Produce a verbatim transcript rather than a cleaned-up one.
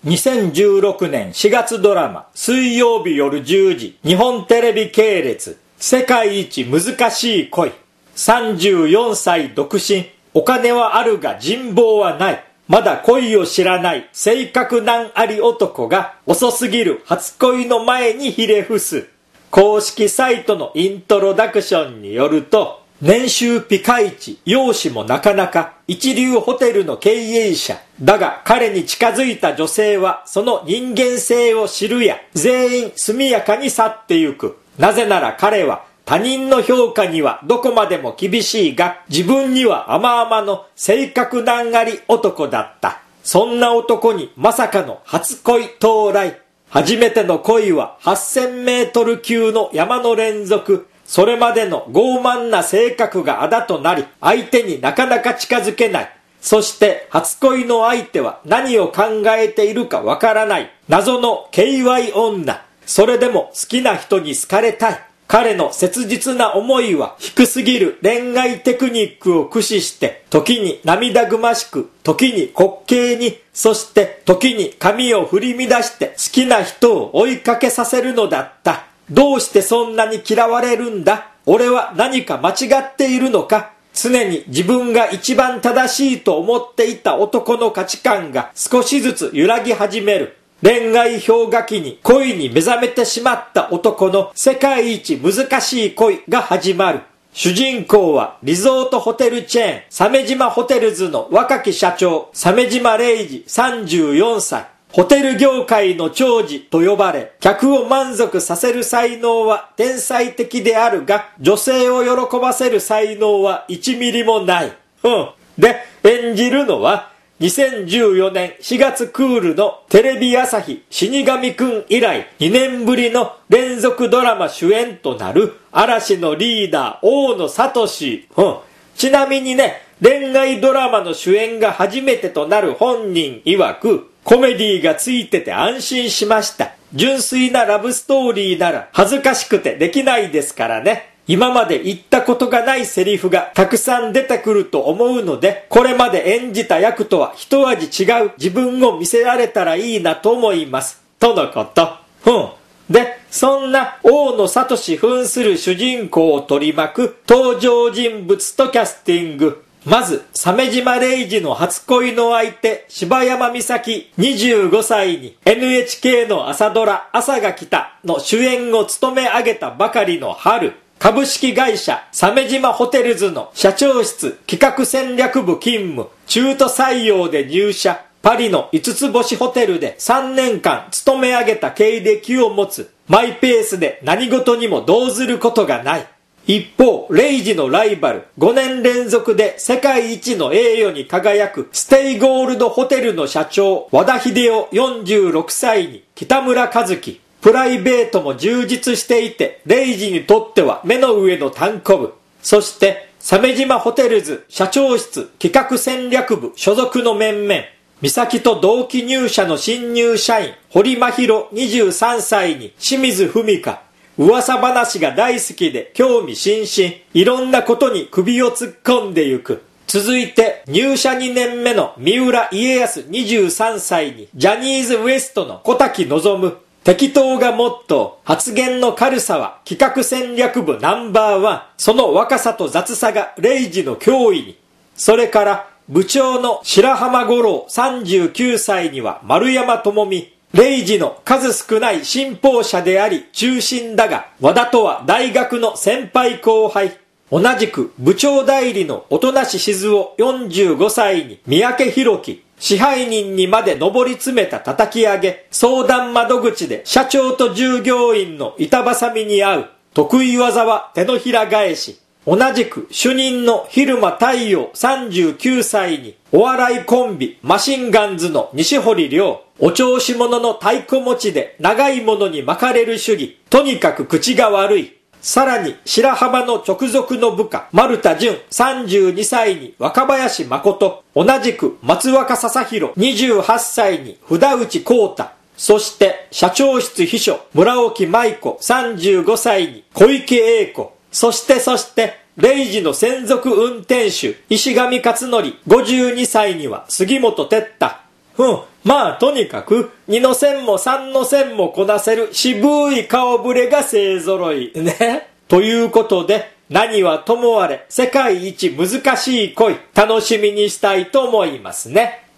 にせんじゅうろくねんしがつドラマ水曜日夜じゅうじ日本テレビ系列世界一難しい恋さんじゅうよんさい独身お金はあるが人望はないまだ恋を知らない性格難あり男が遅すぎる初恋の前にひれ伏す公式サイトのイントロダクションによると年収ピカイチ、容姿もなかなか一流ホテルの経営者。だが彼に近づいた女性はその人間性を知るや全員速やかに去ってゆく。なぜなら彼は他人の評価にはどこまでも厳しいが自分には甘々の性格難あり男だった。そんな男にまさかの初恋到来。初めての恋ははっせんメートル級の山の連続。それまでの傲慢な性格があだとなり、相手になかなか近づけない。そして初恋の相手は何を考えているかわからない。謎の ケーワイ 女。それでも好きな人に好かれたい。彼の切実な思いは低すぎる恋愛テクニックを駆使して、時に涙ぐましく、時に滑稽に、そして時に髪を振り乱して好きな人を追いかけさせるのだった。どうしてそんなに嫌われるんだ？俺は何か間違っているのか？常に自分が一番正しいと思っていた男の価値観が少しずつ揺らぎ始める。恋愛氷河期に恋に目覚めてしまった男の世界一難しい恋が始まる。主人公はリゾートホテルチェーン鮫島ホテルズの若き社長鮫島礼二さんじゅうよんさい。ホテル業界の寵児と呼ばれ、客を満足させる才能は天才的であるが、女性を喜ばせる才能はいちミリもない。うん。で、演じるのは、にせんじゅうよねんしがつクールのテレビ朝日死神くん以来にねんぶりの連続ドラマ主演となる嵐のリーダー大野聡。うん。ちなみにね、恋愛ドラマの主演が初めてとなる本人曰く、コメディがついてて安心しました。純粋なラブストーリーなら恥ずかしくてできないですからね。今まで言ったことがないセリフがたくさん出てくると思うので、これまで演じた役とは一味違う自分を見せられたらいいなと思います。とのこと。うん。で、そんな大野聡扮する主人公を取り巻く登場人物とキャスティング。まず、鮫島礼二の初恋の相手、柴山美咲にじゅうごさいに エヌエイチケー の朝ドラ朝が来たの主演を務め上げたばかりの春、株式会社鮫島ホテルズの社長室企画戦略部勤務、中途採用で入社、パリの五つ星ホテルでさんねんかん勤め上げた経歴を持つ、マイペースで何事にも動ずることがない。一方、レイジのライバル、ごねん連続で世界一の栄誉に輝くステイゴールドホテルの社長、和田秀夫よんじゅうろくさいに北村和樹。プライベートも充実していて、レイジにとっては目の上の単行部。そして、鮫島ホテルズ社長室企画戦略部所属の面々。美咲と同期入社の新入社員、堀真宙にじゅうさんさいに清水文香。噂話が大好きで興味津々、いろんなことに首を突っ込んでゆく。続いて入社にねんめの三浦家康にじゅうさんさいにジャニーズ ウエストの小滝望。適当がモットー、発言の軽さは企画戦略部ナンバーワン。その若さと雑さがレイジの脅威に。それから部長の白浜五郎さんじゅうきゅうさいには丸山智美。レイジの数少ない信奉者であり中心だが、和田とは大学の先輩後輩。同じく部長代理の音無静雄よんじゅうごさいに三宅宏樹。支配人にまで上り詰めた叩き上げ、相談窓口で社長と従業員の板挟みに遭う。得意技は手のひら返し。同じく主任の蛭間太陽さんじゅうきゅうさいにお笑いコンビマシンガンズの西堀亮。お調子者の太鼓持ちで長いものに巻かれる主義。とにかく口が悪い。さらに白浜の直属の部下丸田純さんじゅうにさいに若林誠。同じく松若笹弘にじゅうはっさいに札内光太。そして社長室秘書村沖舞子さんじゅうごさいに小池栄子。そしてそしてレイジの専属運転手石上勝則ごじゅうにさいには杉本哲太。 うん。まあ、とにかく、にの線もさんの線もこなせる渋い顔ぶれが勢揃い。ね。ということで、何はともあれ、世界一難しい恋、楽しみにしたいと思いますね。